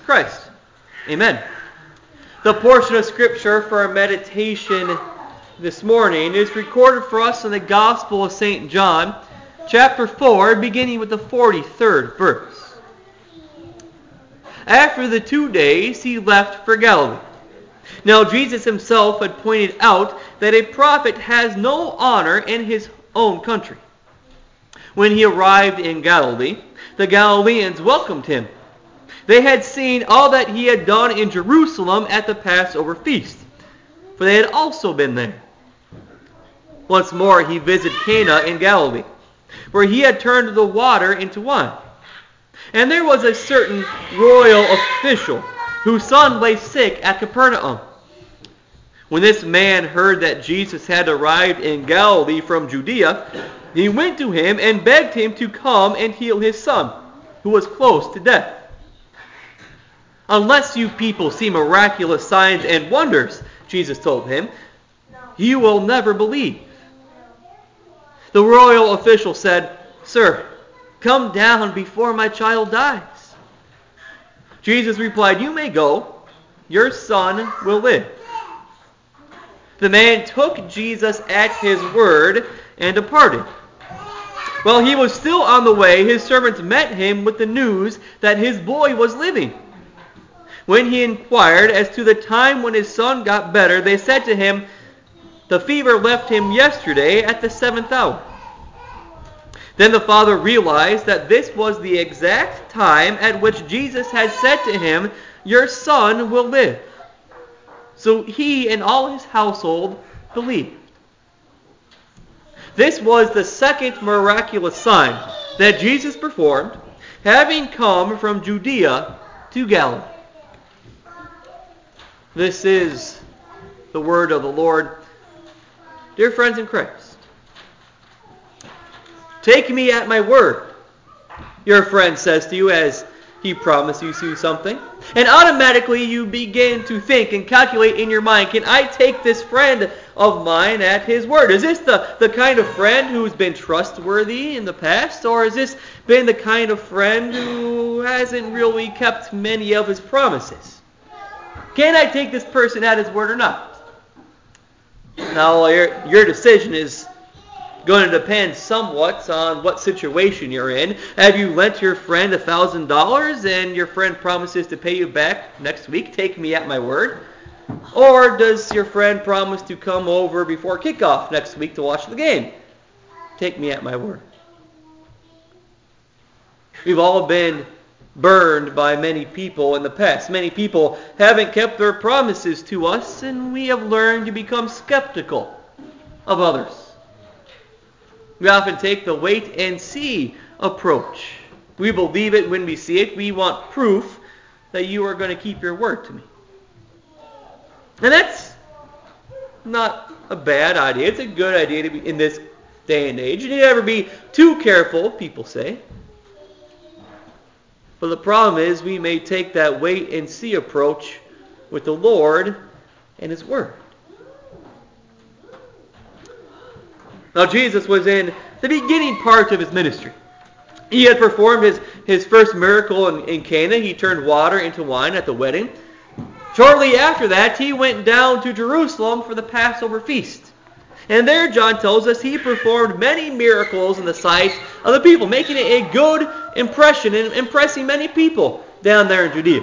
Christ. Amen. The portion of Scripture for our meditation this morning is recorded for us in the Gospel of St. John, chapter 4, beginning with the 43rd verse. After the 2 days, he left for Galilee. Now Jesus himself had pointed out that a prophet has no honor in his own country. When he arrived in Galilee, the Galileans welcomed him. They had seen all that he had done in Jerusalem at the Passover feast, for they had also been there. Once more he visited Cana in Galilee, where he had turned the water into wine. And there was a certain royal official whose son lay sick at Capernaum. When this man heard that Jesus had arrived in Galilee from Judea, he went to him and begged him to come and heal his son, who was close to death. "Unless you people see miraculous signs and wonders," Jesus told him, "you will never believe." The royal official said, "Sir, come down before my child dies." Jesus replied, "You may go. Your son will live." The man took Jesus at his word and departed. While he was still on the way, his servants met him with the news that his boy was living. When he inquired as to the time when his son got better, they said to him, "The fever left him yesterday at the 7th hour." Then the father realized that this was the exact time at which Jesus had said to him, "Your son will live." So he and all his household believed. This was the second miraculous sign that Jesus performed, having come from Judea to Galilee. This is the word of the Lord. Dear friends in Christ, take me at my word, your friend says to you as he promises you something. And automatically you begin to think and calculate in your mind, can I take this friend of mine at his word? Is this the kind of friend who's been trustworthy in the past? Or has this been the kind of friend who hasn't really kept many of his promises? Can I take this person at his word or not? Now, your decision is going to depend somewhat on what situation you're in. Have you lent your friend $1,000 and your friend promises to pay you back next week? Take me at my word. Or does your friend promise to come over before kickoff next week to watch the game? Take me at my word. We've all been burned by many people in the past. Many people haven't kept their promises to us, and we have learned to become skeptical of others. We often take the wait and see approach. We believe it when we see it. We want proof that you are going to keep your word to me. And that's not a bad idea. It's a good idea to be in this day and age. You need never be too careful, people say. But the problem is we may take that wait and see approach with the Lord and His Word. Now Jesus was in the beginning part of His ministry. He had performed his first miracle in Cana. He turned water into wine at the wedding. Shortly after that, He went down to Jerusalem for the Passover feast. And there, John tells us, He performed many miracles in the sight of the people, making it a good impression and impressing many people down there in Judea.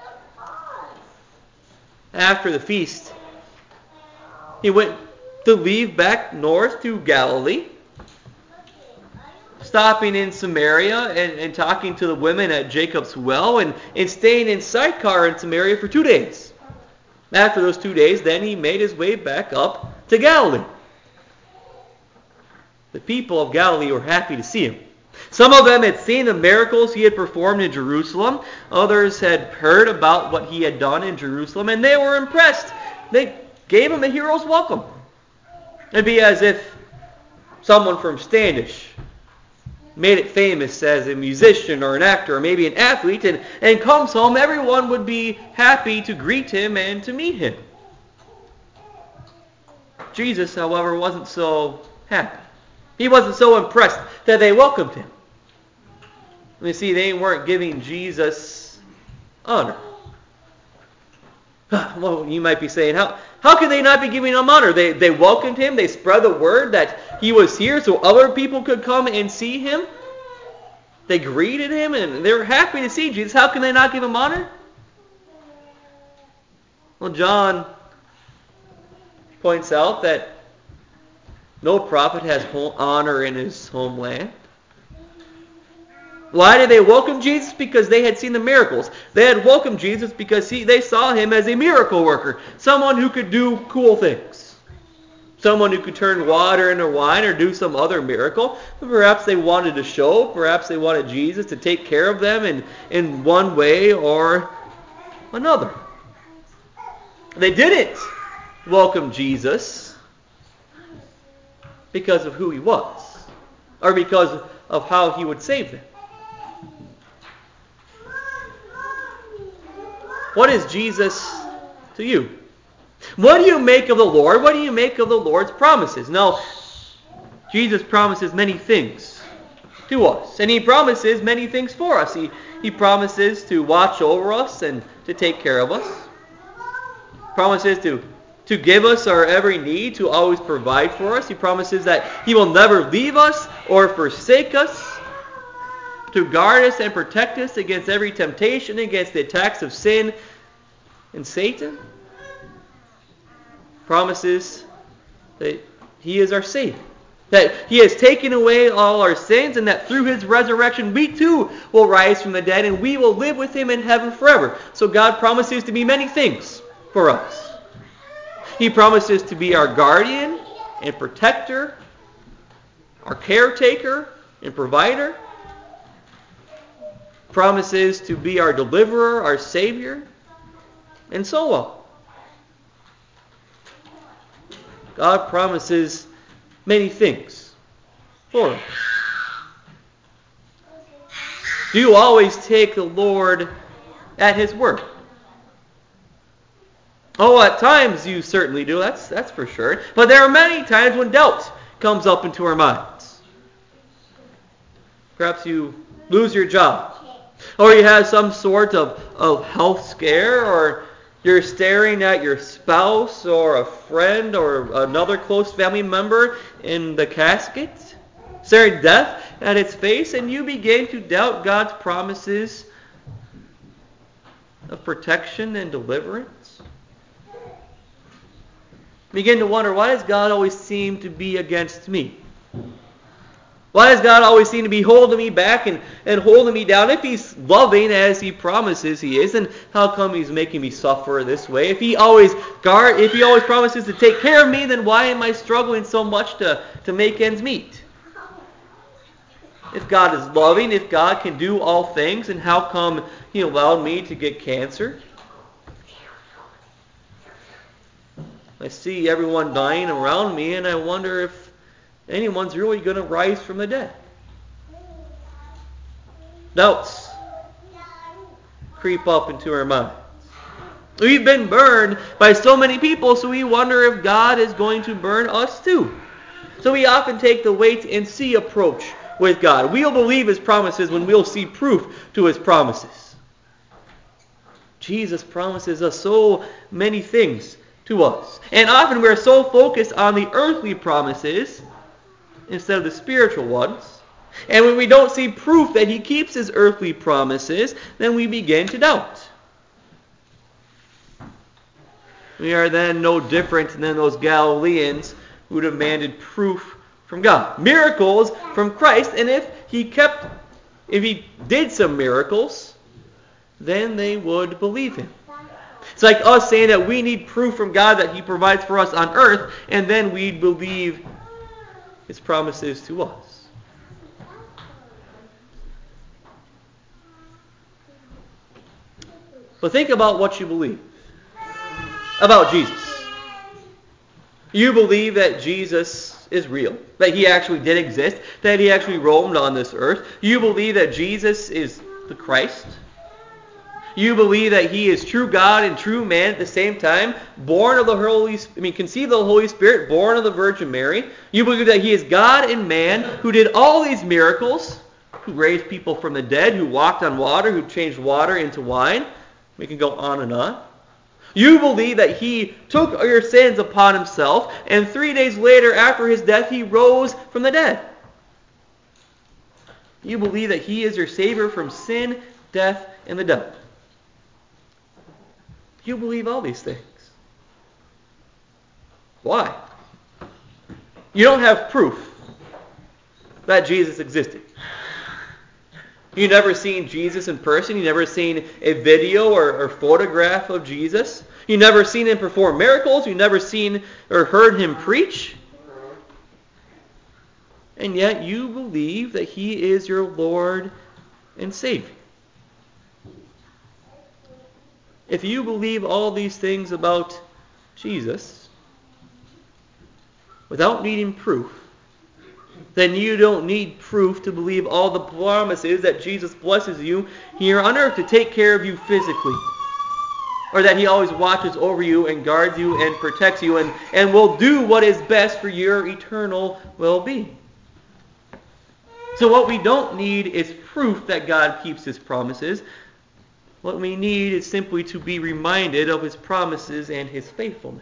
After the feast, He went to leave back north to Galilee, stopping in Samaria and talking to the women at Jacob's well and staying in Sychar in Samaria for 2 days. After those 2 days, then He made His way back up to Galilee. The people of Galilee were happy to see Him. Some of them had seen the miracles He had performed in Jerusalem. Others had heard about what He had done in Jerusalem, and they were impressed. They gave Him a hero's welcome. It'd be as if someone from Standish made it famous as a musician or an actor or maybe an athlete and comes home. Everyone would be happy to greet him and to meet him. Jesus, however, wasn't so happy. He wasn't so impressed that they welcomed Him. You see, they weren't giving Jesus honor. Well, you might be saying, how can they not be giving him honor? They welcomed him. They spread the word that he was here so other people could come and see him. They greeted him and they were happy to see Jesus. How can they not give him honor? Well, John points out that no prophet has honor in his homeland. Why did they welcome Jesus? Because they had seen the miracles. They had welcomed Jesus because they saw him as a miracle worker. Someone who could do cool things. Someone who could turn water into wine or do some other miracle. Perhaps they wanted to show. Perhaps they wanted Jesus to take care of them in one way or another. They didn't welcome Jesus because of who he was or because of how he would save them. What is Jesus to you? What do you make of the Lord? What do you make of the Lord's promises? Now, Jesus promises many things to us, and he promises many things for us. He promises to watch over us and to take care of us. Promises to give us our every need, to always provide for us. He promises that he will never leave us or forsake us, to guard us and protect us against every temptation, against the attacks of sin and Satan. Promises that he is our Savior, that he has taken away all our sins, and that through his resurrection we too will rise from the dead and we will live with him in heaven forever. So God promises to be many things for us. He promises to be our guardian and protector, our caretaker and provider. Promises to be our deliverer, our Savior, and so on. God promises many things for us. Do you always take the Lord at his word? Oh, at times you certainly do, that's for sure. But there are many times when doubt comes up into our minds. Perhaps you lose your job. Or you have some sort of health scare, or you're staring at your spouse or a friend or another close family member in the casket, staring death at its face, and you begin to doubt God's promises of protection and deliverance. Begin to wonder, why does God always seem to be against me? Why does God always seem to be holding me back and holding me down? If he's loving as he promises he is, then how come he's making me suffer this way? If he always promises to take care of me, then why am I struggling so much to make ends meet? If God is loving, if God can do all things, then how come he allowed me to get cancer? I see everyone dying around me, and I wonder if anyone's really going to rise from the dead. Doubts creep up into our minds. We've been burned by so many people, so we wonder if God is going to burn us too. So we often take the wait and see approach with God. We'll believe his promises when we'll see proof to his promises. Jesus promises us so many things to us. And often we're so focused on the earthly promises instead of the spiritual ones. And when we don't see proof that he keeps his earthly promises, then we begin to doubt. We are then no different than those Galileans who demanded proof from God. Miracles from Christ, and if he did some miracles, then they would believe him. It's like us saying that we need proof from God that he provides for us on earth, and then we'd believe his promises to us. But think about what you believe about Jesus. You believe that Jesus is real, that he actually did exist, that he actually roamed on this earth. You believe that Jesus is the Christ. You believe that he is true God and true man at the same time, conceived of the Holy Spirit, born of the Virgin Mary. You believe that he is God and man who did all these miracles, who raised people from the dead, who walked on water, who changed water into wine. We can go on and on. You believe that he took your sins upon himself, and 3 days later, after his death, he rose from the dead. You believe that he is your Savior from sin, death, and the devil. You believe all these things. Why? You don't have proof that Jesus existed. You've never seen Jesus in person. You've never seen a video or photograph of Jesus. You've never seen him perform miracles. You've never seen or heard him preach. And yet you believe that he is your Lord and Savior. If you believe all these things about Jesus without needing proof, then you don't need proof to believe all the promises that Jesus blesses you here on earth to take care of you physically. Or that he always watches over you and guards you and protects you and will do what is best for your eternal well-being. So what we don't need is proof that God keeps his promises. What we need is simply to be reminded of his promises and his faithfulness.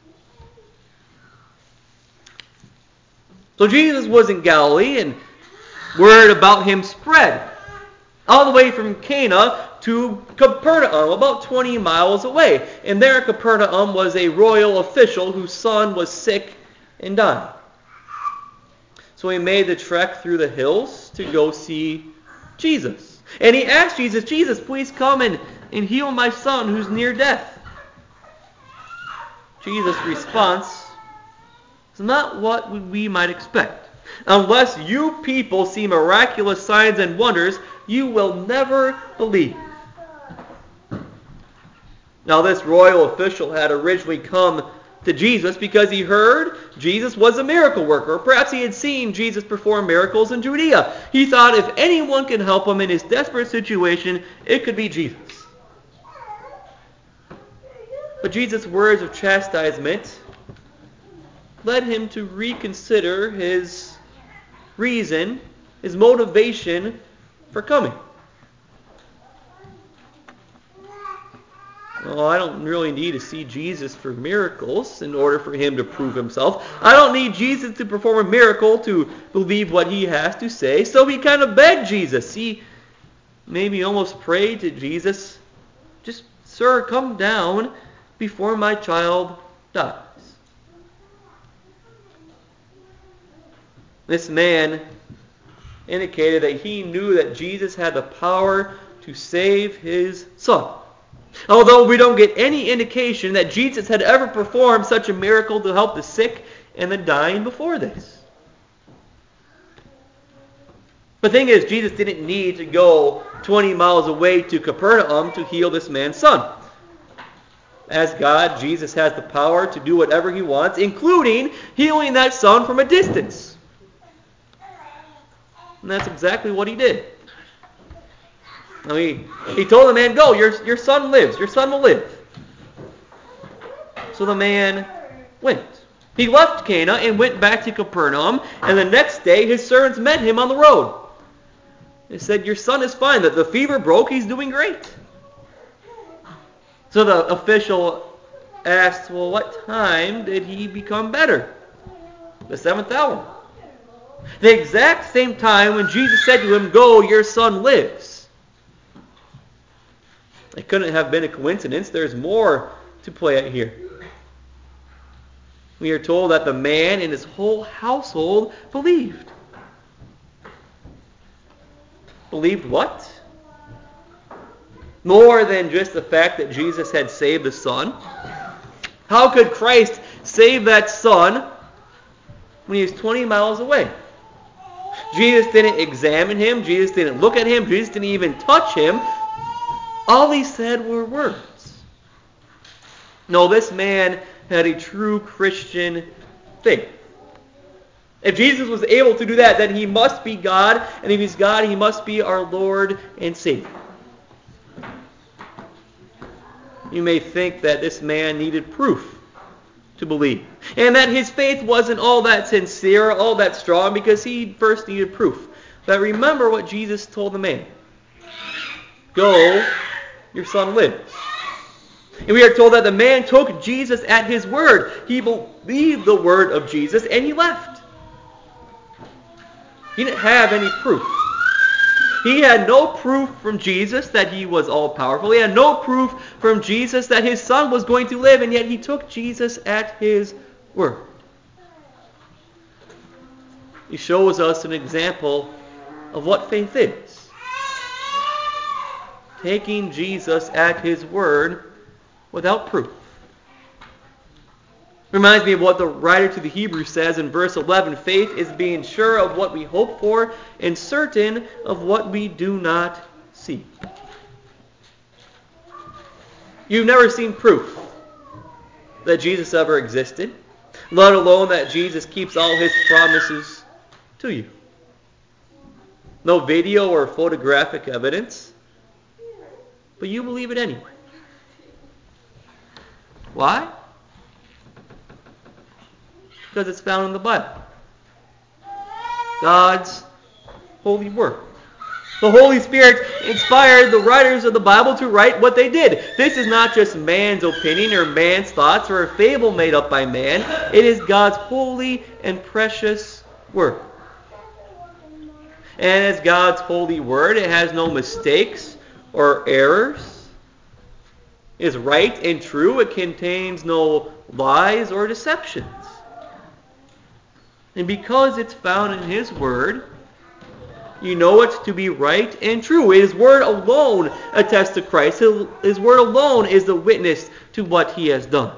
So Jesus was in Galilee, and word about him spread all the way from Cana to Capernaum, about 20 miles away. And there at Capernaum was a royal official whose son was sick and dying. So he made the trek through the hills to go see Jesus. And he asked Jesus, "Jesus, please come and heal my son who's near death." Jesus' response is not what we might expect. "Unless you people see miraculous signs and wonders, you will never believe." Now this royal official had originally come to Jesus because he heard Jesus was a miracle worker. Or perhaps he had seen Jesus perform miracles in Judea. He thought if anyone can help him in his desperate situation, it could be Jesus. But Jesus' words of chastisement led him to reconsider his reason, his motivation for coming. Well, I don't really need to see Jesus for miracles in order for him to prove himself. I don't need Jesus to perform a miracle to believe what he has to say. So he kind of begged Jesus. He maybe almost prayed to Jesus, "Just, sir, come down before my child dies." This man indicated that he knew that Jesus had the power to save his son. Although we don't get any indication that Jesus had ever performed such a miracle to help the sick and the dying before this. The thing is, Jesus didn't need to go 20 miles away to Capernaum to heal this man's son. As God, Jesus has the power to do whatever he wants, including healing that son from a distance. And that's exactly what he did. I mean, he told the man, "Go, your son lives. Your son will live." So the man went. He left Cana and went back to Capernaum, and the next day his servants met him on the road. They said, "Your son is fine. The fever broke. He's doing great." So the official asked, "Well, what time did he become better?" "The 7th hour. The exact same time when Jesus said to him, "Go, your son lives." It couldn't have been a coincidence. There's more to play out here. We are told that the man and his whole household believed. Believed what? More than just the fact that Jesus had saved the son. How could Christ save that son when he was 20 miles away? Jesus didn't examine him. Jesus didn't look at him. Jesus didn't even touch him. All he said were words. No, this man had a true Christian faith. If Jesus was able to do that, then he must be God. And if he's God, he must be our Lord and Savior. You may think that this man needed proof to believe, and that his faith wasn't all that sincere, all that strong, because he first needed proof. But remember what Jesus told the man. "Go, your son lives." And we are told that the man took Jesus at his word. He believed the word of Jesus and he left. He didn't have any proof. He had no proof from Jesus that he was all-powerful. He had no proof from Jesus that his son was going to live, and yet he took Jesus at his word. He shows us an example of what faith is. Taking Jesus at his word without proof. Reminds me of what the writer to the Hebrews says in verse 11. Faith is being sure of what we hope for and certain of what we do not see. You've never seen proof that Jesus ever existed, let alone that Jesus keeps all his promises to you. No video or photographic evidence, but you believe it anyway. Why? Because it's found in the Bible. God's holy word. The Holy Spirit inspired the writers of the Bible to write what they did. This is not just man's opinion or man's thoughts or a fable made up by man. It is God's holy and precious word. And as God's holy word, it has no mistakes or errors. It is right and true. It contains no lies or deceptions. And because it's found in his word, you know it to be right and true. His word alone attests to Christ. His word alone is the witness to what he has done.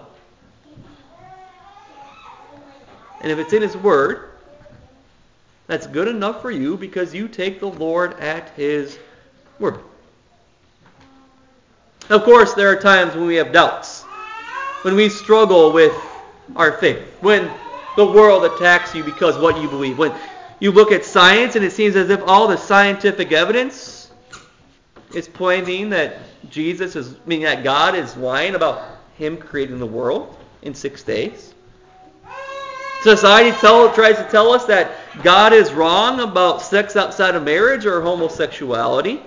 And if it's in his word, that's good enough for you because you take the Lord at his word. Of course, there are times when we have doubts, when we struggle with our faith, when the world attacks you because what you believe. When you look at science and it seems as if all the scientific evidence is pointing that that God is lying about him creating the world in 6 days. Society tries to tell us that God is wrong about sex outside of marriage or homosexuality.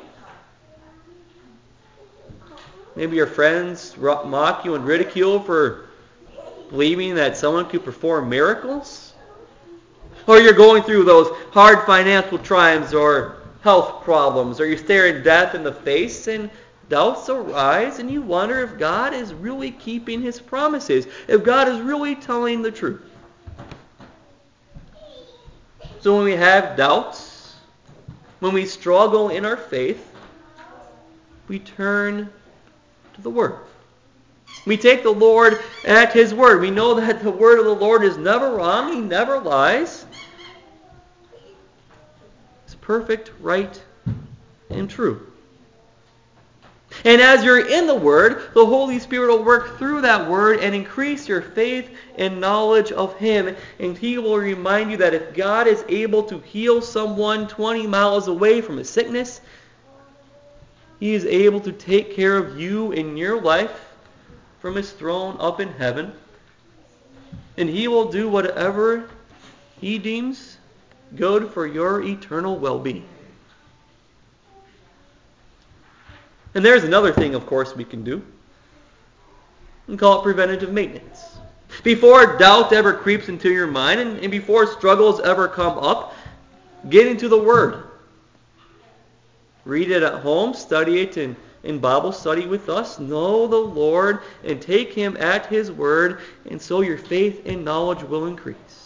Maybe your friends mock you and ridicule for believing that someone could perform miracles? Or you're going through those hard financial times or health problems, or you're staring death in the face and doubts arise and you wonder if God is really keeping his promises, if God is really telling the truth. So when we have doubts, when we struggle in our faith, we turn to the Word. We take the Lord at his word. We know that the word of the Lord is never wrong. He never lies. It's perfect, right, and true. And as you're in the Word, the Holy Spirit will work through that Word and increase your faith and knowledge of him. And he will remind you that if God is able to heal someone 20 miles away from a sickness, he is able to take care of you in your life from his throne up in heaven. And he will do whatever he deems good for your eternal well-being. And there's another thing, of course, we can do. We call it preventative maintenance. Before doubt ever creeps into your mind and before struggles ever come up, get into the Word. Read it at home, study it in Bible study with us. Know the Lord and take him at his word, and so your faith and knowledge will increase.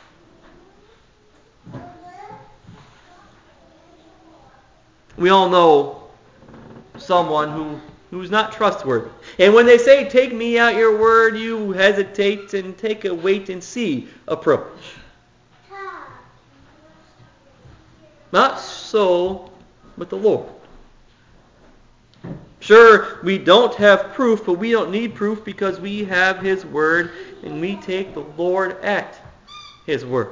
We all know someone who's not trustworthy. And when they say, take me at your word, you hesitate and take a wait and see approach. Not so with the Lord. Sure, we don't have proof, but we don't need proof because we have his word and we take the Lord at his word.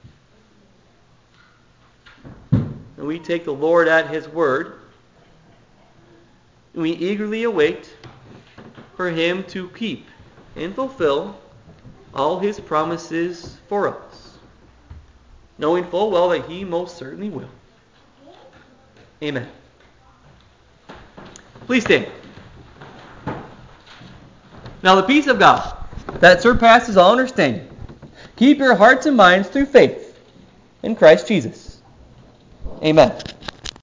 And we take the Lord at his word and we eagerly await for him to keep and fulfill all his promises for us, knowing full well that he most certainly will. Amen. Please stand. Now the peace of God that surpasses all understanding, keep your hearts and minds through faith in Christ Jesus. Amen.